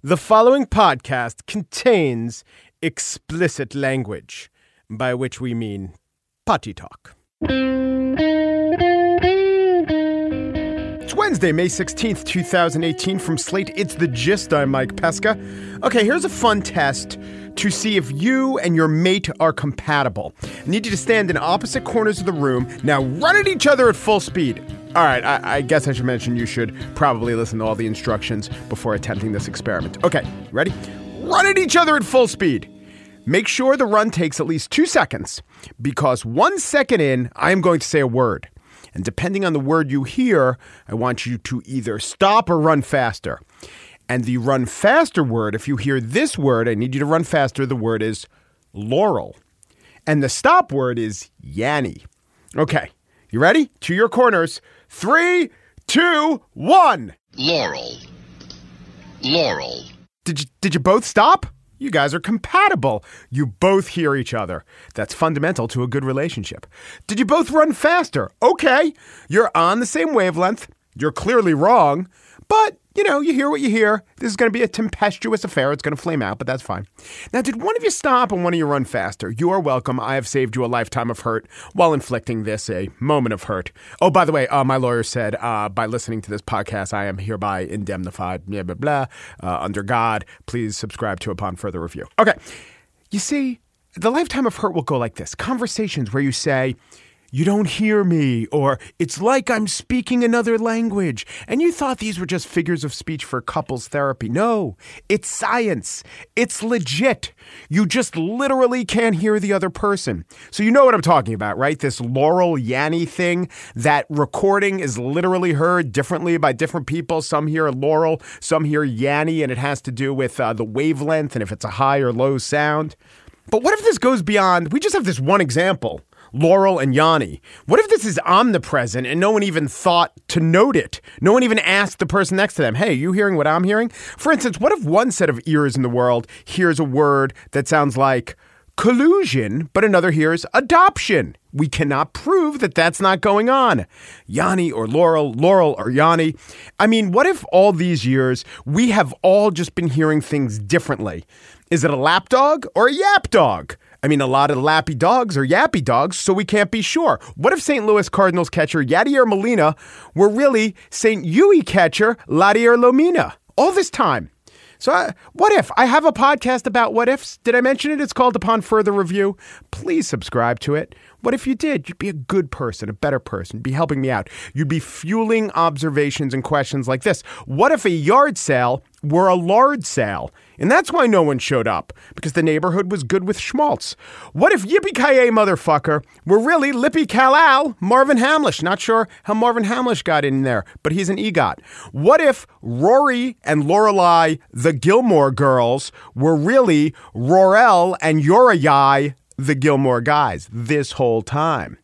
The following podcast contains explicit language, by which we mean potty talk. It's Wednesday, May 16th, 2018. From Slate, it's The Gist. I'm Mike Pesca. Okay, here's a fun test to see if you and your mate are compatible. I need you to stand in opposite corners of the room. Now run at each other at full speed. All right, I guess I should mention you should probably listen to all the instructions before attempting this experiment. Okay, ready? Run at each other at full speed. Make sure the run takes at least 2 seconds, because 1 second in, I am going to say a word. And depending on the word you hear, I want you to either stop or run faster. And the run faster word, if you hear this word, I need you to run faster. The word is laurel. And the stop word is Yanny. Okay, you ready? To your corners. 3, 2, 1. Laurel. Laurel. Did you both stop? You guys are compatible. You both hear each other. That's fundamental to a good relationship. Did you both run faster? Okay. You're on the same wavelength. You're clearly wrong. But, you hear what you hear. This is going to be a tempestuous affair. It's going to flame out, but that's fine. Now, did one of you stop and one of you run faster? You are welcome. I have saved you a lifetime of hurt while inflicting this a moment of hurt. Oh, by the way, my lawyer said, by listening to this podcast, I am hereby indemnified, blah, blah, blah, under God. Please subscribe to upon further review. Okay. You see, the lifetime of hurt will go like this. Conversations where you say, "You don't hear me," or "It's like I'm speaking another language." And you thought these were just figures of speech for couples therapy. No, it's science. It's legit. You just literally can't hear the other person. So you know what I'm talking about, right? This Laurel Yanny thing, that recording is literally heard differently by different people. Some hear Laurel, some hear Yanny, and it has to do with the wavelength and if it's a high or low sound. But what if this goes beyond, we just have this one example, Laurel and Yanny. What if this is omnipresent and no one even thought to note it? No one even asked the person next to them, "Hey, you hearing what I'm hearing?" For instance, what if one set of ears in the world hears a word that sounds like collusion, but another hears adoption? We cannot prove that that's not going on. Yanny or Laurel, Laurel or Yanny. I mean, what if all these years we have all just been hearing things differently? Is it a lap dog or a yap dog? I mean, a lot of lappy dogs are yappy dogs, so we can't be sure. What if St. Louis Cardinals catcher Yadier Molina were really St. Louis catcher Ladier Lomina all this time? So what if? I have a podcast about what ifs. Did I mention it? It's called Upon Further Review. Please subscribe to it. What if you did? You'd be a good person, a better person. You'd be helping me out. You'd be fueling observations and questions like this. What if a yard sale were a lard sale? And that's why no one showed up, because the neighborhood was good with schmaltz. What if yippee-ki-yay motherfucker were really Lippy Kal-Al Marvin Hamlish? Not sure how Marvin Hamlish got in there, but he's an EGOT. What if Rory and Lorelai, the Gilmore girls, were really Rorel and Yorayai, the Gilmore guys, this whole time?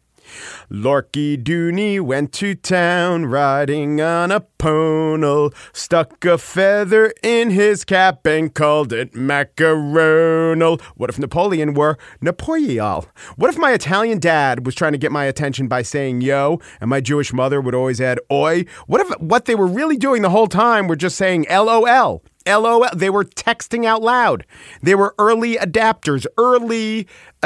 Lorky Dooney went to town riding on a ponel, stuck a feather in his cap and called it macaronal. What if Napoleon were Napoleon? What if my Italian dad was trying to get my attention by saying yo, and my Jewish mother would always add oi? What if what they were really doing the whole time were just saying LOL? LOL. They were texting out loud. They were early adapters. Early.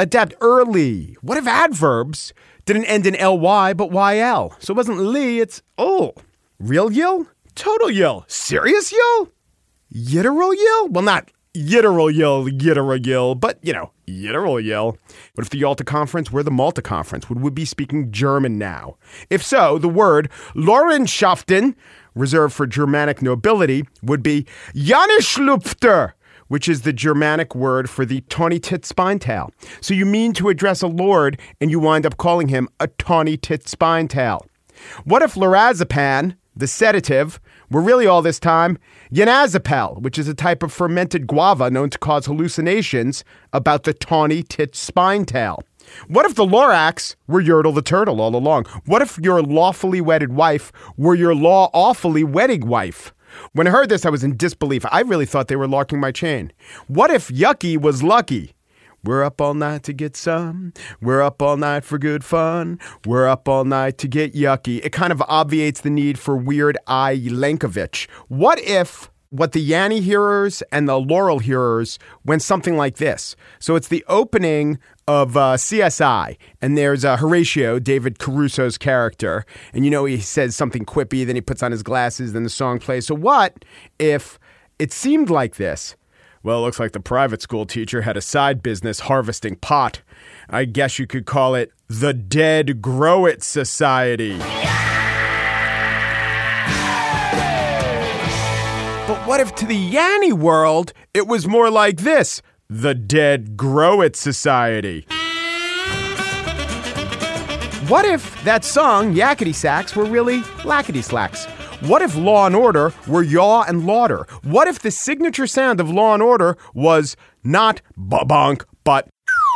What if adverbs didn't end in LY, but YL? So it wasn't Lee, it's real yill? Total yill? Serious yill? Yitteral yill? Well, not yitteral yill, but, yitteral yill. What if the Yalta Conference were the Malta Conference? Would we be speaking German now? If so, the word Lorenschaften, reserved for Germanic nobility, would be Janeschlupfter, which is the Germanic word for the tawny tit spine tail. So you mean to address a lord and you wind up calling him a tawny tit spine tail. What if lorazepam, the sedative, were really all this time Yanazepam, which is a type of fermented guava known to cause hallucinations about the tawny tit spine tail? What if the Lorax were Yertle the turtle all along? What if your lawfully wedded wife were your law-awfully wedding wife? When I heard this, I was in disbelief. I really thought they were larking my chain. What if Yucky was lucky? We're up all night to get some. We're up all night for good fun. We're up all night to get yucky. It kind of obviates the need for Weird Al Yankovic. What if what the Yanny hearers and the Laurel hearers went something like this. So it's the opening of CSI, and there's Horatio, David Caruso's character, and he says something quippy, then he puts on his glasses, then the song plays. So what if it seemed like this? Well, it looks like the private school teacher had a side business harvesting pot. I guess you could call it the Dead Grow It Society. But what if to the Yanny world, it was more like this? The Dead Grow It Society. What if that song, Yakety Sax, were really Lackety Slacks? What if Law and Order were yaw and lauder? What if the signature sound of Law and Order was not ba-bonk, but...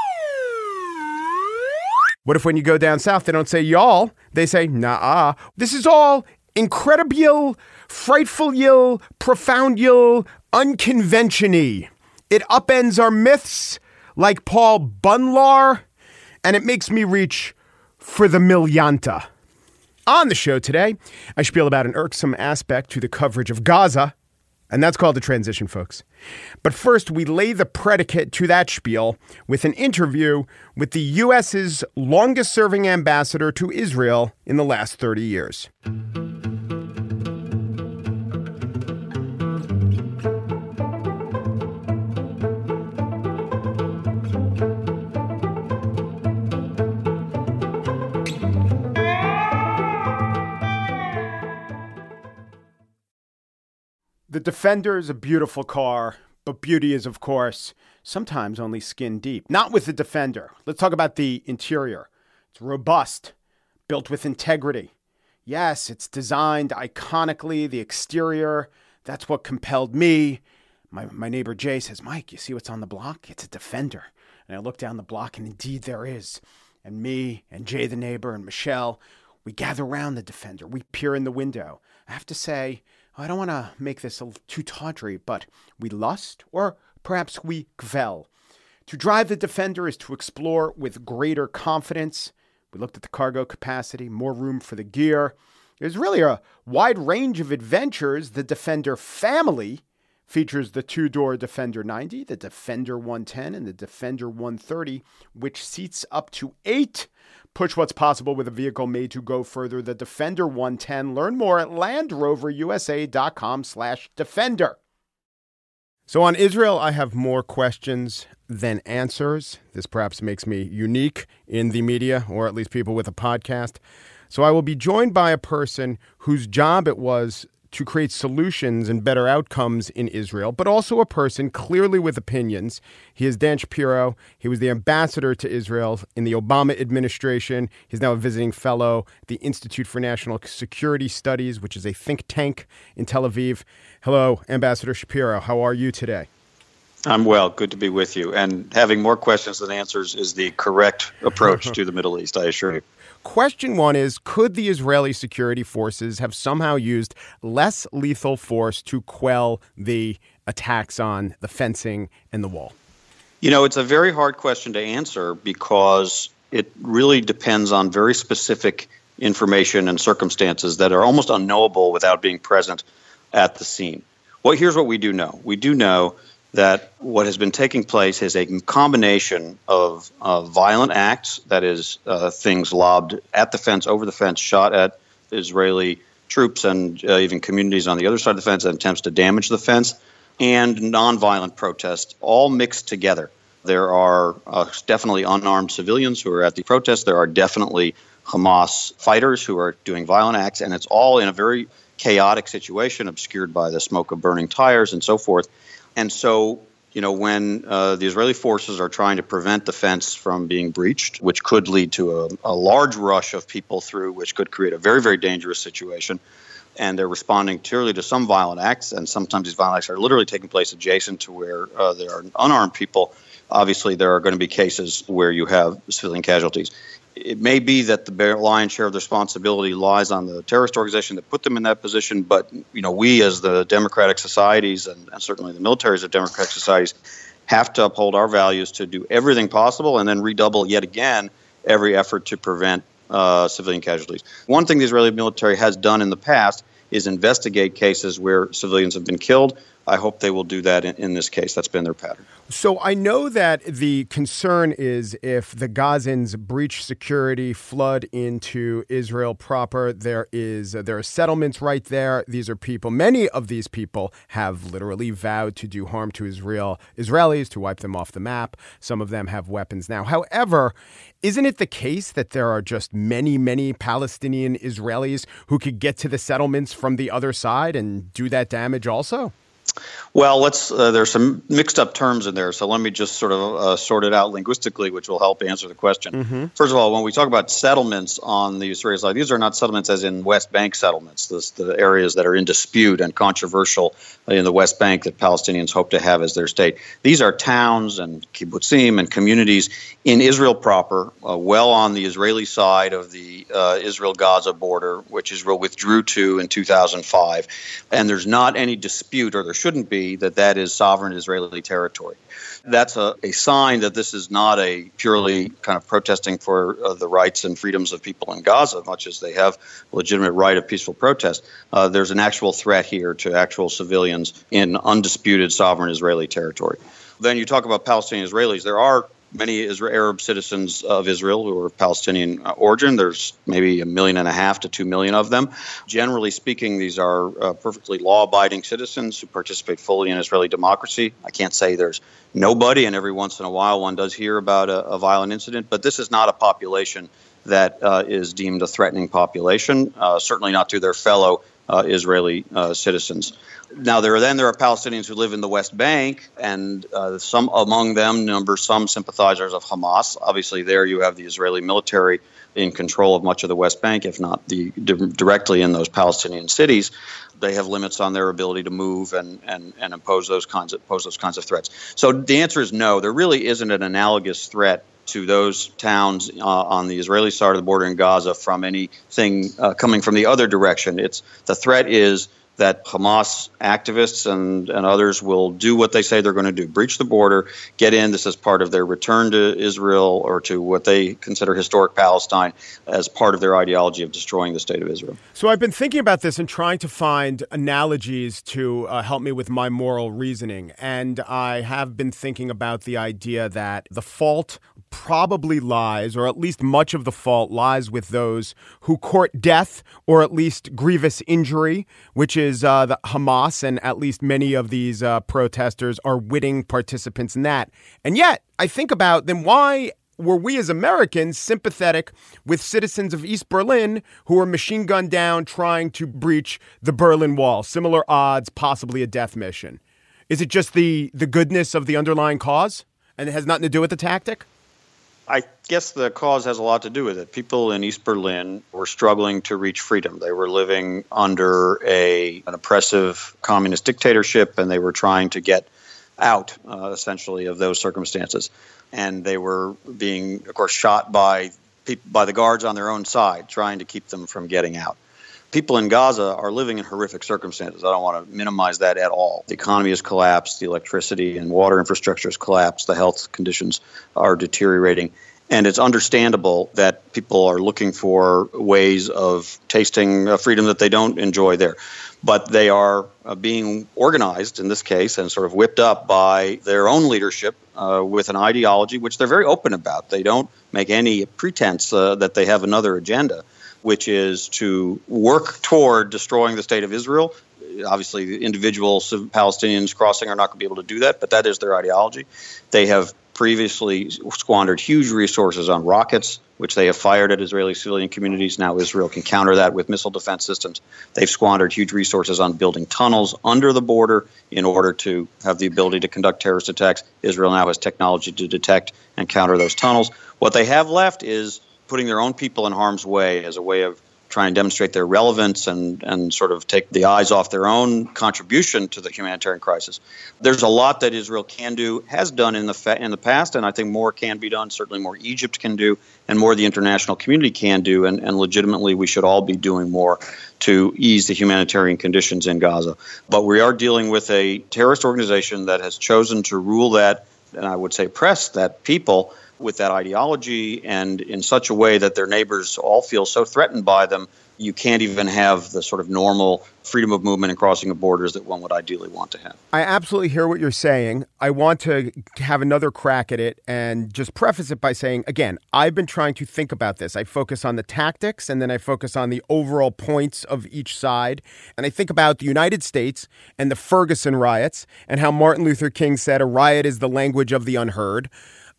What if when you go down south, they don't say y'all, they say nah-ah? This is all incredible, frightful, profound, unconvention-y. It upends our myths like Paul Bunlar, and it makes me reach for the millionta. On the show today, I spiel about an irksome aspect to the coverage of Gaza, and that's called a transition, folks. But first, we lay the predicate to that spiel with an interview with the U.S.'s longest-serving ambassador to Israel in the last 30 years. The Defender is a beautiful car, but beauty is, of course, sometimes only skin deep. Not with the Defender. Let's talk about the interior. It's robust, built with integrity. Yes, it's designed iconically. The exterior, that's what compelled me. My neighbor Jay says, Mike, you see what's on the block? It's a Defender. And I look down the block, and indeed there is. And me and Jay the neighbor and Michelle, we gather around the Defender. We peer in the window. I have to say, I don't want to make this too tawdry, but we lust, or perhaps we gvel. To drive the Defender is to explore with greater confidence. We looked at the cargo capacity, more room for the gear. There's really a wide range of adventures. The Defender family features the two-door Defender 90, the Defender 110, and the Defender 130, which seats up to 8. Push what's possible with a vehicle made to go further. The Defender 110. Learn more at LandRoverUSA.com/Defender. So on Israel, I have more questions than answers. This perhaps makes me unique in the media, or at least people with a podcast. So I will be joined by a person whose job it was to create solutions and better outcomes in Israel, but also a person clearly with opinions. He is Dan Shapiro. He was the ambassador to Israel in the Obama administration. He's now a visiting fellow at the Institute for National Security Studies, which is a think tank in Tel Aviv. Hello, Ambassador Shapiro. How are you today? I'm well. Good to be with you. And having more questions than answers is the correct approach to the Middle East, I assure you. Question one is, could the Israeli security forces have somehow used less lethal force to quell the attacks on the fencing and the wall? It's a very hard question to answer because it really depends on very specific information and circumstances that are almost unknowable without being present at the scene. Well, here's what we do know. We do know that what has been taking place is a combination of violent acts, that is, things lobbed at the fence, over the fence, shot at Israeli troops and even communities on the other side of the fence, and attempts to damage the fence, and nonviolent protests, all mixed together. There are definitely unarmed civilians who are at the protest. There are definitely Hamas fighters who are doing violent acts, and it's all in a very chaotic situation, obscured by the smoke of burning tires and so forth. And so, when the Israeli forces are trying to prevent the fence from being breached, which could lead to a large rush of people through, which could create a very, very dangerous situation, and they're responding clearly to some violent acts, and sometimes these violent acts are literally taking place adjacent to where there are unarmed people, obviously there are going to be cases where you have civilian casualties. It may be that the lion's share of the responsibility lies on the terrorist organization that put them in that position, but we as the democratic societies and certainly the militaries of democratic societies have to uphold our values to do everything possible and then redouble yet again every effort to prevent civilian casualties. One thing the Israeli military has done in the past is investigate cases where civilians have been killed. I hope they will do that in this case. That's been their pattern. So I know that the concern is if the Gazans breach security, flood into Israel proper, there are settlements right there. These are people, many of these people have literally vowed to do harm to Israelis, to wipe them off the map. Some of them have weapons now. However, isn't it the case that there are just many, many Palestinian Israelis who could get to the settlements from the other side and do that damage also? Well, there's some mixed up terms in there, so let me just sort of sort it out linguistically, which will help answer the question. Mm-hmm. First of all, when we talk about settlements on the Israeli side, these are not settlements as in West Bank settlements, the areas that are in dispute and controversial in the West Bank that Palestinians hope to have as their state. These are towns and kibbutzim and communities in Israel proper, well on the Israeli side of the Israel-Gaza border, which Israel withdrew to in 2005. And there's not any dispute, or there shouldn't be, that is sovereign Israeli territory. That's a sign that this is not a purely kind of protesting for the rights and freedoms of people in Gaza, much as they have a legitimate right of peaceful protest. There's an actual threat here to actual civilians in undisputed sovereign Israeli territory. Then you talk about Palestinian Israelis. There are many Arab citizens of Israel who are of Palestinian origin. There's maybe 1.5 million to 2 million of them. Generally speaking, these are perfectly law-abiding citizens who participate fully in Israeli democracy. I can't say there's nobody, and every once in a while one does hear about a violent incident, but this is not a population that is deemed a threatening population, certainly not to their fellow Israeli citizens. Now, there are Palestinians who live in the West Bank, and some among them some sympathizers of Hamas. Obviously, there you have the Israeli military in control of much of the West Bank, if not directly in those Palestinian cities. They have limits on their ability to move and impose those kinds of threats. So the answer is no. There really isn't an analogous threat to those towns on the Israeli side of the border in Gaza from anything coming from the other direction. The threat is that Hamas activists and others will do what they say they're going to do, breach the border, get in. This is part of their return to Israel or to what they consider historic Palestine as part of their ideology of destroying the state of Israel. So I've been thinking about this and trying to find analogies to help me with my moral reasoning. And I have been thinking about the idea that the fault probably lies, or at least much of the fault lies with those who court death or at least grievous injury, which is the Hamas, and at least many of these protesters are witting participants in that. And yet, I think about then why were we as Americans sympathetic with citizens of East Berlin who were machine gunned down trying to breach the Berlin Wall? Similar odds, possibly a death mission. Is it just the goodness of the underlying cause, and it has nothing to do with the tactic? I guess the cause has a lot to do with it. People in East Berlin were struggling to reach freedom. They were living under an oppressive communist dictatorship, and they were trying to get out, essentially, of those circumstances. And they were being, of course, shot by the guards on their own side, trying to keep them from getting out. People in Gaza are living in horrific circumstances. I don't want to minimize that at all. The economy has collapsed. The electricity and water infrastructure has collapsed. The health conditions are deteriorating. And it's understandable that people are looking for ways of tasting a freedom that they don't enjoy there. But they are being organized, in this case, and sort of whipped up by their own leadership with an ideology which they're very open about. They don't make any pretense that they have another agenda, which is to work toward destroying the state of Israel. Obviously, the individual Palestinians crossing are not going to be able to do that, but that is their ideology. They have previously squandered huge resources on rockets, which they have fired at Israeli civilian communities. Now Israel can counter that with missile defense systems. They've squandered huge resources on building tunnels under the border in order to have the ability to conduct terrorist attacks. Israel now has technology to detect and counter those tunnels. What they have left is putting their own people in harm's way as a way of trying to demonstrate their relevance and sort of take the eyes off their own contribution to the humanitarian crisis. There's a lot that Israel can do, has done in the past, and I think more can be done, certainly more Egypt can do, and more the international community can do, and legitimately we should all be doing more to ease the humanitarian conditions in Gaza. But we are dealing with a terrorist organization that has chosen to rule that, and I would say oppress that people with that ideology and in such a way that their neighbors all feel so threatened by them you can't even have the sort of normal freedom of movement and crossing of borders that one would ideally want to have. I absolutely hear what you're saying. I want to have another crack at it and just preface it by saying, again, I've been trying to think about this. I focus on the tactics and then I focus on the overall points of each side. And I think about the United States and the Ferguson riots and how Martin Luther King said a riot is the language of the unheard.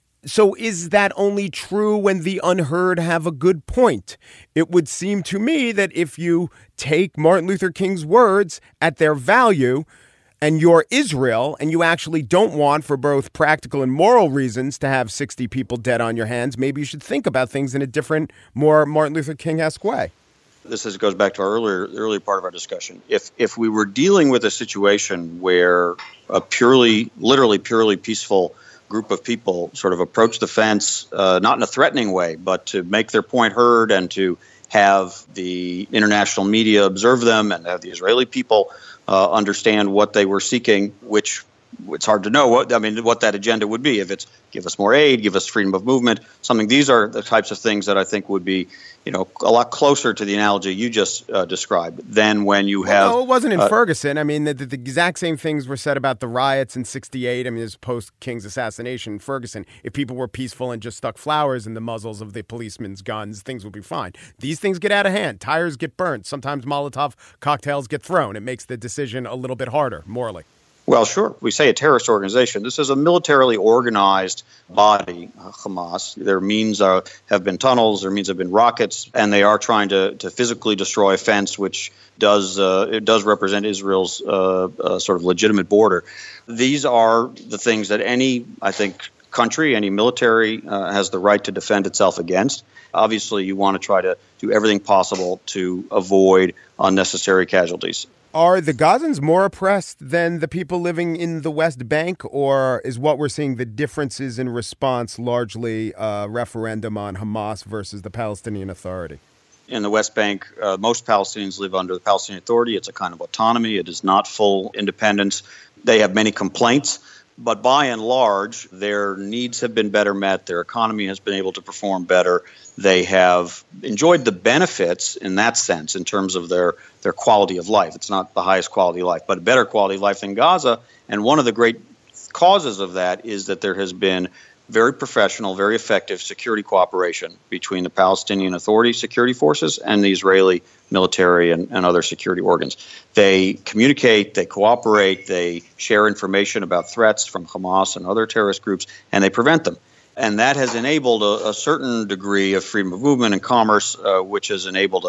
So is that only true when the unheard have a good point? It would seem to me that if you take Martin Luther King's words at their value and you're Israel and you actually don't want, for both practical and moral reasons, to have 60 people dead on your hands, maybe you should think about things in a different, more Martin Luther King-esque way. Goes back to our earlier part of our discussion. If we were dealing with a situation where a literally purely peaceful group of people sort of approach the fence, not in a threatening way, but to make their point heard and to have the international media observe them and have the Israeli people understand what they were seeking, which it's hard to know what that agenda would be. If it's give us more aid, give us freedom of movement, something. These are the types of things that I think would be, a lot closer to the analogy you just described than when you have. No, it wasn't in Ferguson. I mean, the exact same things were said about the riots in '68. I mean, this post-King's assassination in Ferguson. If people were peaceful and just stuck flowers in the muzzles of the policemen's guns, things would be fine. These things get out of hand. Tires get burnt. Sometimes Molotov cocktails get thrown. It makes the decision a little bit harder morally. Well, sure. We say a terrorist organization. This is a militarily organized body, Hamas. Their means have been tunnels, their means have been rockets, and they are trying to physically destroy a fence, which does represent Israel's sort of legitimate border. These are the things that any country, any military has the right to defend itself against. Obviously, you want to try to do everything possible to avoid unnecessary casualties. Are the Gazans more oppressed than the people living in the West Bank, or is what we're seeing the differences in response largely a referendum on Hamas versus the Palestinian Authority? In the West Bank, most Palestinians live under the Palestinian Authority. It's a kind of autonomy. It is not full independence. They have many complaints, but by and large, their needs have been better met. Their economy has been able to perform better. They have enjoyed the benefits in that sense in terms of their quality of life. It's not the highest quality of life, but a better quality of life than Gaza. And one of the great causes of that is that there has been very professional, very effective security cooperation between the Palestinian Authority security forces and the Israeli military and other security organs. They communicate, they cooperate, they share information about threats from Hamas and other terrorist groups, and they prevent them. And that has enabled a certain degree of freedom of movement and commerce, which has enabled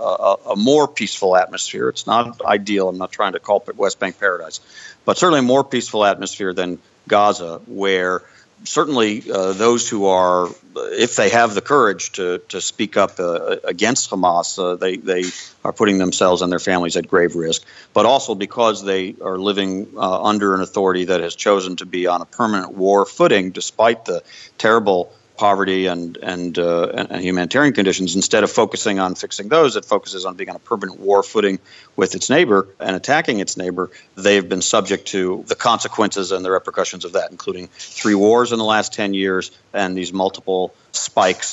a more peaceful atmosphere. It's not ideal. I'm not trying to call it West Bank paradise, but certainly a more peaceful atmosphere than Gaza, where certainly those who are, if they have the courage to speak up against Hamas, they are putting themselves and their families at grave risk. But also because they are living under an authority that has chosen to be on a permanent war footing, despite the terrible poverty and humanitarian conditions. Instead of focusing on fixing those, it focuses on being on a permanent war footing with its neighbor and attacking its neighbor. They've been subject to the consequences and the repercussions of that, including 3 wars in the last 10 years and these multiple spikes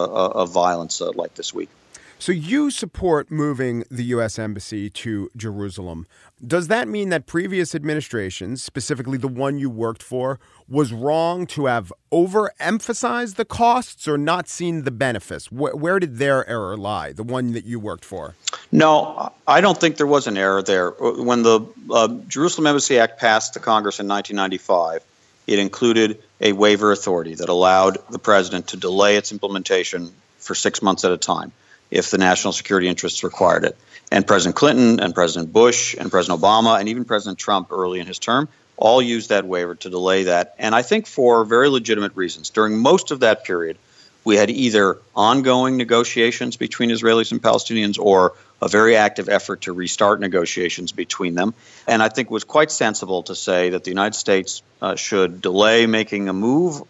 of violence like this week. So you support moving the U.S. Embassy to Jerusalem. Does that mean that previous administrations, specifically the one you worked for, was wrong to have overemphasized the costs or not seen the benefits? Where did their error lie, the one that you worked for? No, I don't think there was an error there. When the Jerusalem Embassy Act passed the Congress in 1995, it included a waiver authority that allowed the president to delay its implementation for 6 months at a time if the national security interests required it. And President Clinton and President Bush and President Obama and even President Trump early in his term all used that waiver to delay that. And I think for very legitimate reasons. During most of that period, we had either ongoing negotiations between Israelis and Palestinians or a very active effort to restart negotiations between them. And I think it was quite sensible to say that the United States should delay making a move that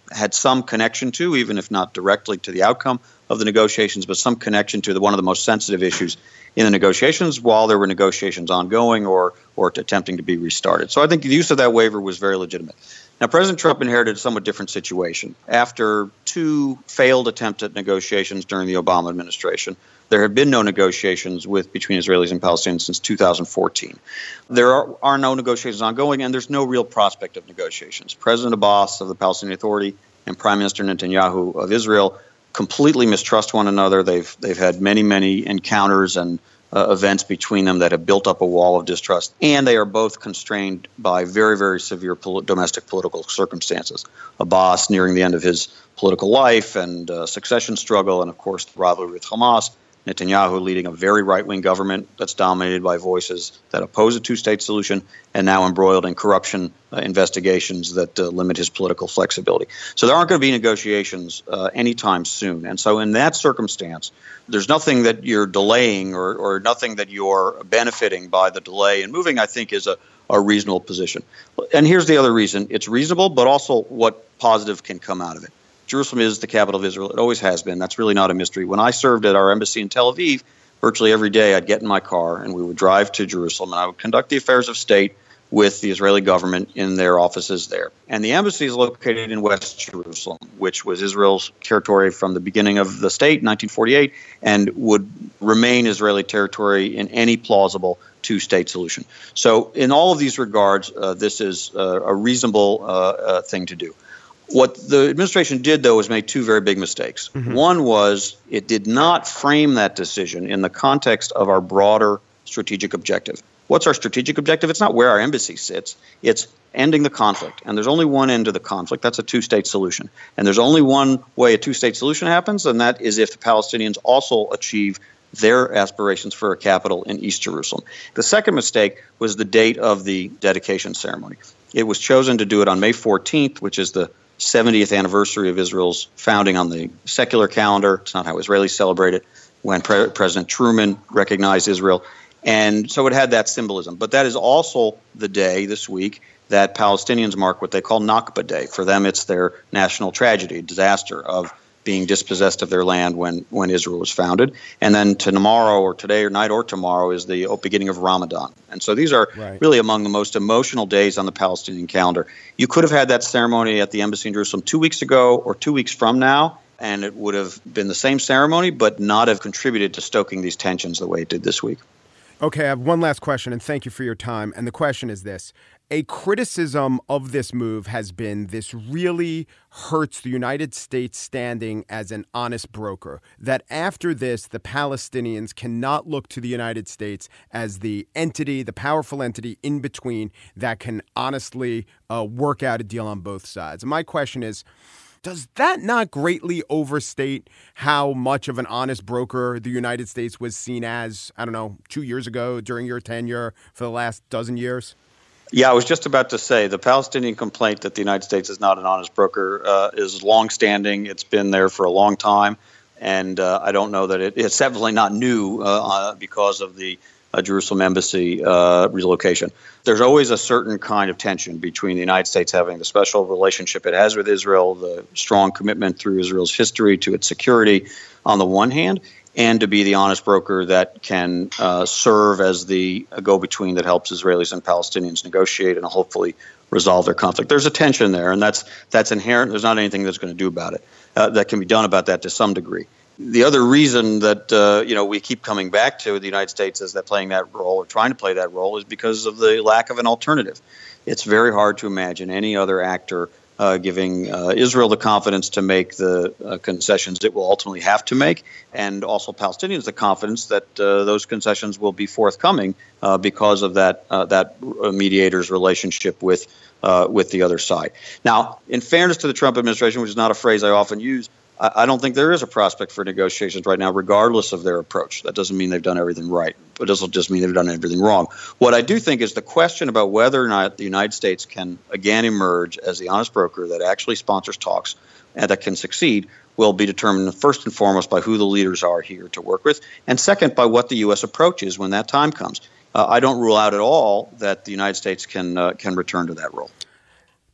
had some connection to, even if not directly to the outcome of the negotiations, but some connection to one of the most sensitive issues in the negotiations while there were negotiations ongoing or attempting to be restarted. So I think the use of that waiver was very legitimate. Now, President Trump inherited a somewhat different situation. After 2 failed attempts at negotiations during the Obama administration, there have been no negotiations between Israelis and Palestinians since 2014. There are no negotiations ongoing, and there's no real prospect of negotiations. President Abbas of the Palestinian Authority and Prime Minister Netanyahu of Israel completely mistrust one another. They've had many encounters and events between them that have built up a wall of distrust, and they are both constrained by very, very severe domestic political circumstances. Abbas nearing the end of his political life and succession struggle, and of course the rivalry with Hamas. Netanyahu leading a very right-wing government that's dominated by voices that oppose a two-state solution and now embroiled in corruption investigations that limit his political flexibility. So there aren't going to be negotiations anytime soon. And so in that circumstance, there's nothing that you're delaying or nothing that you're benefiting by the delay in moving, I think, is a reasonable position. And here's the other reason. It's reasonable, but also what positive can come out of it. Jerusalem is the capital of Israel. It always has been. That's really not a mystery. When I served at our embassy in Tel Aviv, virtually every day I'd get in my car and we would drive to Jerusalem and I would conduct the affairs of state with the Israeli government in their offices there. And the embassy is located in West Jerusalem, which was Israel's territory from the beginning of the state in 1948 and would remain Israeli territory in any plausible two-state solution. So in all of these regards, this is a reasonable thing to do. What the administration did, though, was make 2 very big mistakes. Mm-hmm. One was it did not frame that decision in the context of our broader strategic objective. What's our strategic objective? It's not where our embassy sits. It's ending the conflict. And there's only one end to the conflict. That's a two-state solution. And there's only one way a two-state solution happens, and that is if the Palestinians also achieve their aspirations for a capital in East Jerusalem. The second mistake was the date of the dedication ceremony. It was chosen to do it on May 14th, which is the 70th anniversary of Israel's founding on the secular calendar. It's not how Israelis celebrate it, when President Truman recognized Israel. And so it had that symbolism. But that is also the day this week that Palestinians mark what they call Nakba Day. For them, it's their national tragedy, disaster of being dispossessed of their land when Israel was founded. And then tomorrow or today or night or tomorrow is the beginning of Ramadan. And so these are really among the most emotional days on the Palestinian calendar. You could have had that ceremony at the embassy in Jerusalem 2 weeks ago or 2 weeks from now, and it would have been the same ceremony, but not have contributed to stoking these tensions the way it did this week. Okay, I have one last question, and thank you for your time. And the question is this. A criticism of this move has been this really hurts the United States standing as an honest broker, that after this, the Palestinians cannot look to the United States as the entity, the powerful entity in between that can honestly work out a deal on both sides. And my question is, does that not greatly overstate how much of an honest broker the United States was seen as, 2 years ago during your tenure for the last dozen years? Yeah, I was just about to say the Palestinian complaint that the United States is not an honest broker is longstanding. It's been there for a long time, and I don't know that it's definitely not new because of the Jerusalem embassy relocation. There's always a certain kind of tension between the United States having the special relationship it has with Israel, the strong commitment through Israel's history to its security on the one hand, and to be the honest broker that can serve as the go-between that helps Israelis and Palestinians negotiate and hopefully resolve their conflict. There's a tension there, and that's inherent. There's not anything that's going to do about it. That can be done about that to some degree. The other reason that we keep coming back to the United States as that playing that role or trying to play that role is because of the lack of an alternative. It's very hard to imagine any other actor giving Israel the confidence to make the concessions it will ultimately have to make, and also Palestinians the confidence that those concessions will be forthcoming because of that mediator's relationship with the other side. Now, in fairness to the Trump administration, which is not a phrase I often use, I don't think there is a prospect for negotiations right now, regardless of their approach. That doesn't mean they've done everything right, but it doesn't just mean they've done everything wrong. What I do think is the question about whether or not the United States can again emerge as the honest broker that actually sponsors talks and that can succeed will be determined first and foremost by who the leaders are here to work with, and second by what the U.S. approach is when that time comes. I don't rule out at all that the United States can return to that role.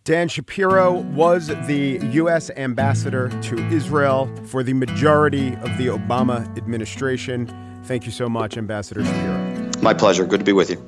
Dan Shapiro was the U.S. ambassador to Israel for the majority of the Obama administration. Thank you so much, Ambassador Shapiro. My pleasure. Good to be with you.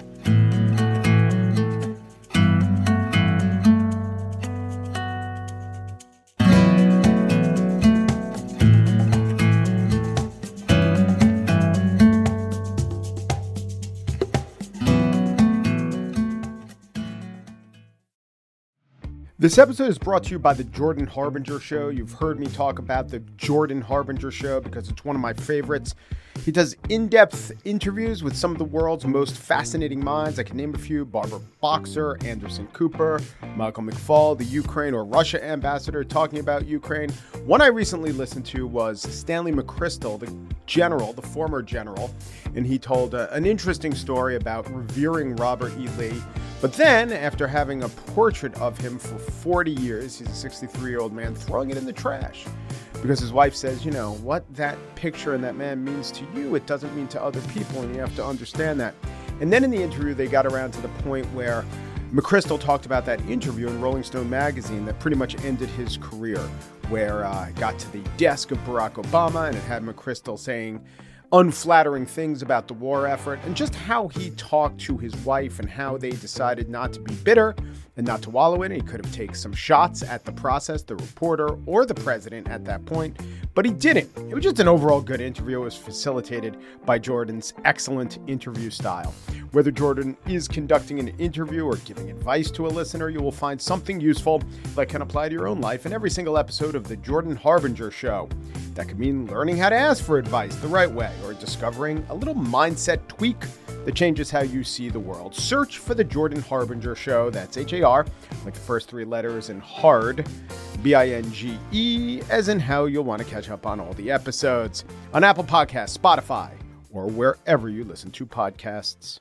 This episode is brought to you by the Jordan Harbinger Show. You've heard me talk about the Jordan Harbinger Show because it's one of my favorites. He does in-depth interviews with some of the world's most fascinating minds. I can name a few: Barbara Boxer, Anderson Cooper, Michael McFaul, the Ukraine or Russia ambassador talking about Ukraine. One I recently listened to was Stanley McChrystal, the former general, and he told an interesting story about revering Robert E. Lee. But then, after having a portrait of him for 40 years, he's a 63-year-old man, throwing it in the trash. Because his wife says, you know, what that picture and that man means to you, it doesn't mean to other people, and you have to understand that. And then in the interview, they got around to the point where McChrystal talked about that interview in Rolling Stone magazine that pretty much ended his career, where it got to the desk of Barack Obama, and it had McChrystal saying unflattering things about the war effort, and just how he talked to his wife and how they decided not to be bitter and not to wallow in it. He could have taken some shots at the process, the reporter, or the president at that point, but he didn't. It was just an overall good interview. It was facilitated by Jordan's excellent interview style. Whether Jordan is conducting an interview or giving advice to a listener, you will find something useful that can apply to your own life in every single episode of the Jordan Harbinger Show. That could mean learning how to ask for advice the right way, or discovering a little mindset tweak that changes how you see the world. Search for the Jordan Harbinger Show. That's H-A-R, like the first three letters, and hard, B-I-N-G-E, as in how you'll want to catch up on all the episodes on Apple Podcasts, Spotify, or wherever you listen to podcasts.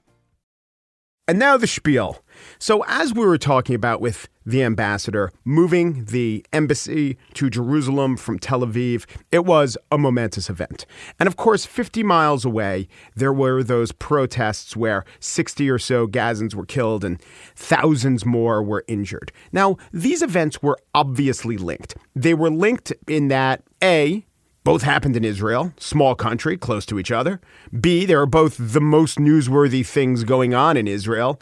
And now the spiel. So as we were talking about with the ambassador moving the embassy to Jerusalem from Tel Aviv, it was a momentous event. And of course, 50 miles away, there were those protests where 60 or so Gazans were killed and thousands more were injured. Now, these events were obviously linked. They were linked in that, A, both happened in Israel, small country, close to each other. B, they are both the most newsworthy things going on in Israel.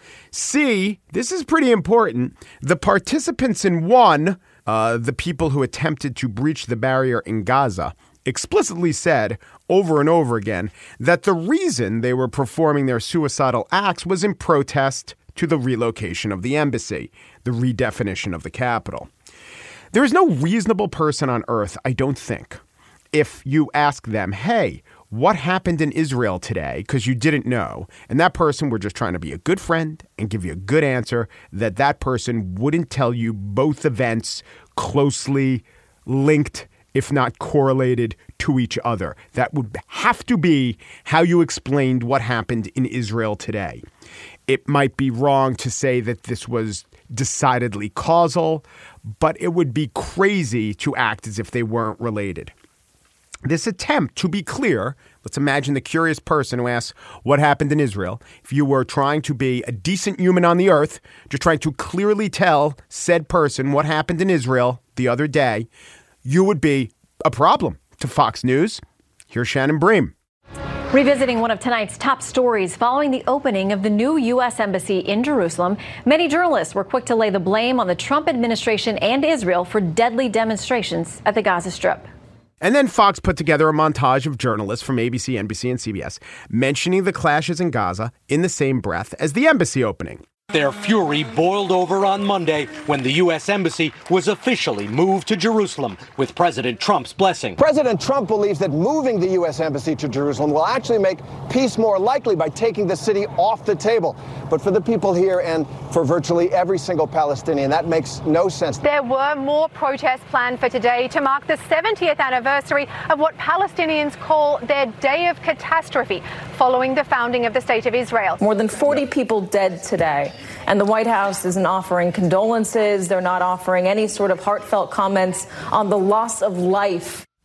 C, this is pretty important, the participants in one, the people who attempted to breach the barrier in Gaza, explicitly said over and over again that the reason they were performing their suicidal acts was in protest to the relocation of the embassy, the redefinition of the capital. There is no reasonable person on earth, I don't think, if you ask them, hey, what happened in Israel today? Because you didn't know. And that person were just trying to be a good friend and give you a good answer, that person wouldn't tell you both events closely linked, if not correlated to each other. That would have to be how you explained what happened in Israel today. It might be wrong to say that this was decidedly causal, but it would be crazy to act as if they weren't related. This attempt to be clear, let's imagine the curious person who asks what happened in Israel. If you were trying to be a decent human on the earth, just trying to clearly tell said person what happened in Israel the other day, you would be a problem to Fox News. Here's Shannon Bream. Revisiting one of tonight's top stories following the opening of the new U.S. Embassy in Jerusalem, many journalists were quick to lay the blame on the Trump administration and Israel for deadly demonstrations at the Gaza Strip. And then Fox put together a montage of journalists from ABC, NBC, and CBS mentioning the clashes in Gaza in the same breath as the embassy opening. Their fury boiled over on Monday when the U.S. Embassy was officially moved to Jerusalem with President Trump's blessing. President Trump believes that moving the U.S. Embassy to Jerusalem will actually make peace more likely by taking the city off the table. But for the people here and for virtually every single Palestinian, that makes no sense. There were more protests planned for today to mark the 70th anniversary of what Palestinians call their day of catastrophe following the founding of the State of Israel. More than 40 people dead today. And the White House isn't offering condolences. They're not offering any sort of heartfelt comments on the loss of life.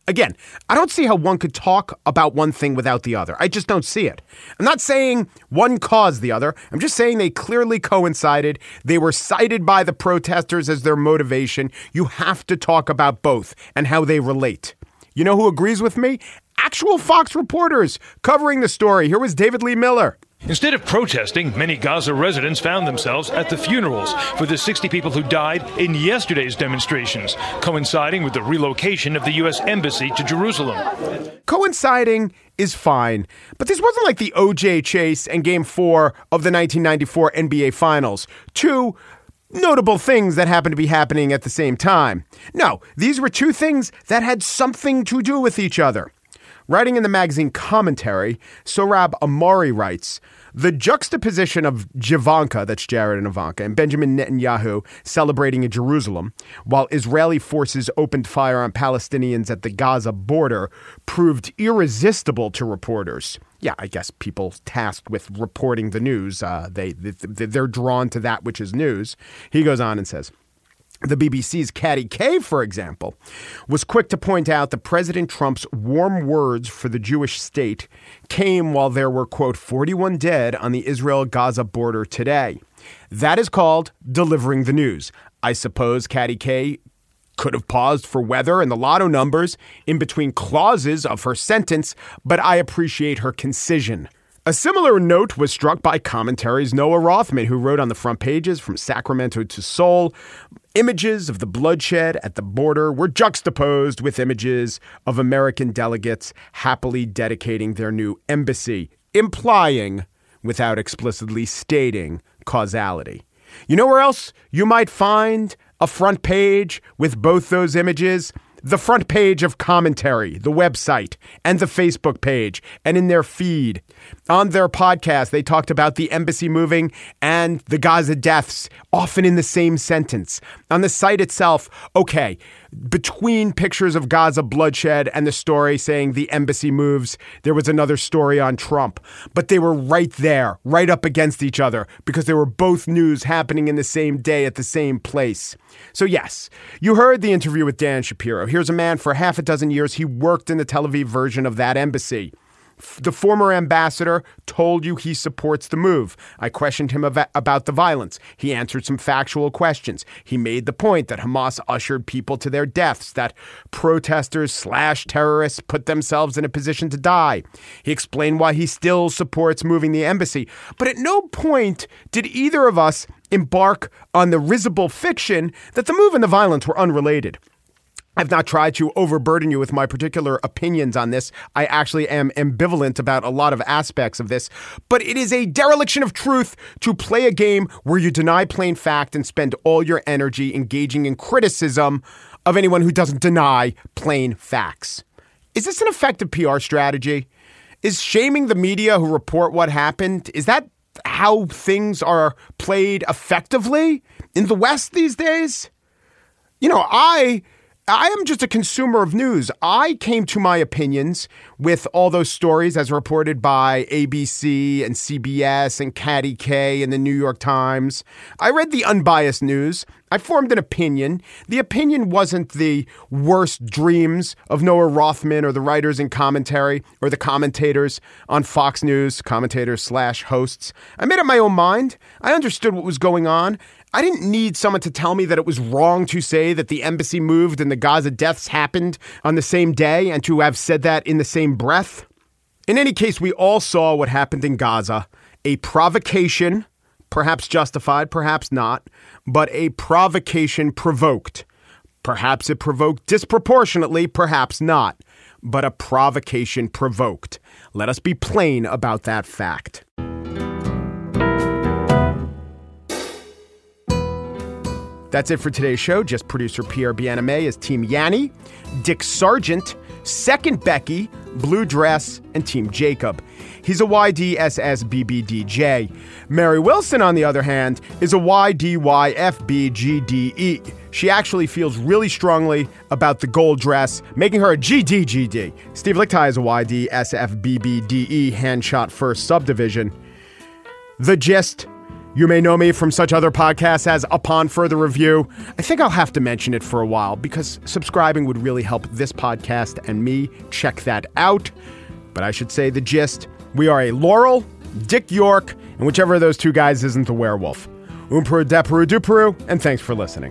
Again, I don't see how one could talk about one thing without the other. I just don't see it. I'm not saying one caused the other. I'm just saying they clearly coincided. They were cited by the protesters as their motivation. You have to talk about both and how they relate. You know who agrees with me? Actual Fox reporters covering the story. Here was David Lee Miller. Instead of protesting, many Gaza residents found themselves at the funerals for the 60 people who died in yesterday's demonstrations, coinciding with the relocation of the U.S. Embassy to Jerusalem. Coinciding is fine, but this wasn't like the O.J. chase and Game 4 of the 1994 NBA Finals. Two notable things that happened to be happening at the same time. No, these were two things that had something to do with each other. Writing in the magazine Commentary, Sohrab Ahmari writes, the juxtaposition of Javanka, that's Jared and Ivanka, and Benjamin Netanyahu celebrating in Jerusalem, while Israeli forces opened fire on Palestinians at the Gaza border, proved irresistible to reporters. Yeah, I guess people tasked with reporting the news, they're drawn to that which is news. He goes on and says, the BBC's Katty Kay, for example, was quick to point out that President Trump's warm words for the Jewish state came while there were, quote, 41 dead on the Israel-Gaza border today. That is called delivering the news. I suppose Katty Kay could have paused for weather and the lotto numbers in between clauses of her sentence, but I appreciate her concision. A similar note was struck by Commentary's Noah Rothman, who wrote on the front pages from Sacramento to Seoul, images of the bloodshed at the border were juxtaposed with images of American delegates happily dedicating their new embassy, implying, without explicitly stating, causality. You know where else you might find a front page with both those images? The front page of Commentary, the website, and the Facebook page, and in their feed. On their podcast, they talked about the embassy moving and the Gaza deaths, often in the same sentence. On the site itself, okay, between pictures of Gaza bloodshed and the story saying the embassy moves, there was another story on Trump. But they were right there, right up against each other, because they were both news happening in the same day at the same place. So yes, you heard the interview with Dan Shapiro. Here's a man for half a dozen years. He worked in the Tel Aviv version of that embassy. The former ambassador told you he supports the move. I questioned him about the violence. He answered some factual questions. He made the point that Hamas ushered people to their deaths, that protesters/terrorists put themselves in a position to die. He explained why he still supports moving the embassy. But at no point did either of us embark on the risible fiction that the move and the violence were unrelated. I've not tried to overburden you with my particular opinions on this. I actually am ambivalent about a lot of aspects of this, but it is a dereliction of truth to play a game where you deny plain fact and spend all your energy engaging in criticism of anyone who doesn't deny plain facts. Is this an effective PR strategy? Is shaming the media who report what happened, is that how things are played effectively in the West these days? You know, I am just a consumer of news. I came to my opinions with all those stories as reported by ABC and CBS and Katty Kay and the New York Times. I read the unbiased news. I formed an opinion. The opinion wasn't the worst dreams of Noah Rothman or the writers in Commentary or the commentators on Fox News, commentators/hosts. I made up my own mind. I understood what was going on. I didn't need someone to tell me that it was wrong to say that the embassy moved and the Gaza deaths happened on the same day and to have said that in the same breath. In any case, we all saw what happened in Gaza, a provocation, perhaps justified, perhaps not, but a provocation provoked. Perhaps it provoked disproportionately, perhaps not, but a provocation provoked. Let us be plain about that fact. That's it for today's show. Just producer Pierre Bianame is Team Yanni, Dick Sargent, Second Becky, Blue Dress, and Team Jacob. He's a YDSSBBDJ. Mary Wilson, on the other hand, is a YDYFBGDE. She actually feels really strongly about the gold dress, making her a GDGD. Steve Lichtai is a YDSFBBDE, handshot first subdivision. The gist: You may know me from such other podcasts as Upon Further Review. I think I'll have to mention it for a while because subscribing would really help this podcast and me. Check that out. But I should say the gist. We are a Laurel, Dick York, and whichever of those two guys isn't the werewolf. Peru, Deperu, Duperu, and thanks for listening.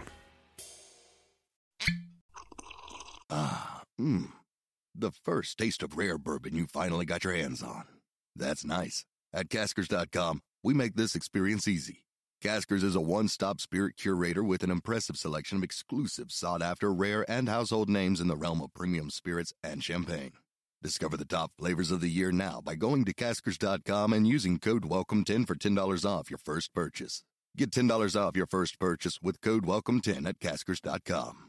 The first taste of rare bourbon you finally got your hands on. That's nice. At Caskers.com, we make this experience easy. Caskers is a one-stop spirit curator with an impressive selection of exclusive, sought-after, rare, and household names in the realm of premium spirits and champagne. Discover the top flavors of the year now by going to Caskers.com and using code WELCOME10 for $10 off your first purchase. Get $10 off your first purchase with code WELCOME10 at Caskers.com.